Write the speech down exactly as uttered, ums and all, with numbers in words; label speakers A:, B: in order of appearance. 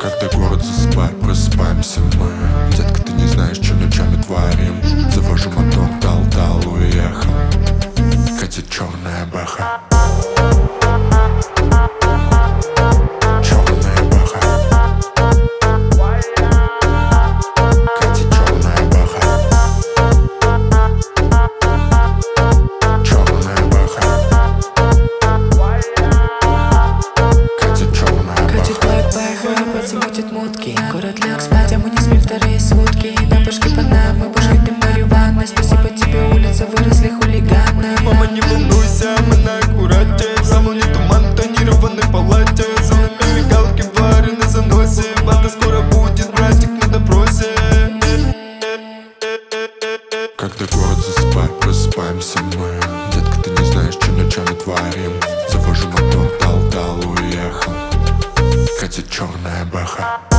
A: Когда город засыпает, просыпаемся мы. Детка, ты не знаешь, что ночами творим. Завожу мотор, дал-дал, уехал. Катит черная бэха. Черная бэха. Катит черная бэха. Черная бэха. Катит черная бэха.
B: Катит блэк бэха, подзамутит мутки. Город ляг спать, а мы не спим вторые сутки. На башке под нами бушит марихуана. Спасибо тебе, улица, выросли хулиганы.
C: Мама, не волнуйся, мы на аккурате. В салоне туман, тонированный палате. Золотые мигалки, вары на заносе. Банда скоро будет, братик на допросе.
A: Когда город засыпает, просыпаемся мы. Детка, ты не знаешь, что ночами творим. Завожу мотор, дал-дал, уехал. Катит черная бэха.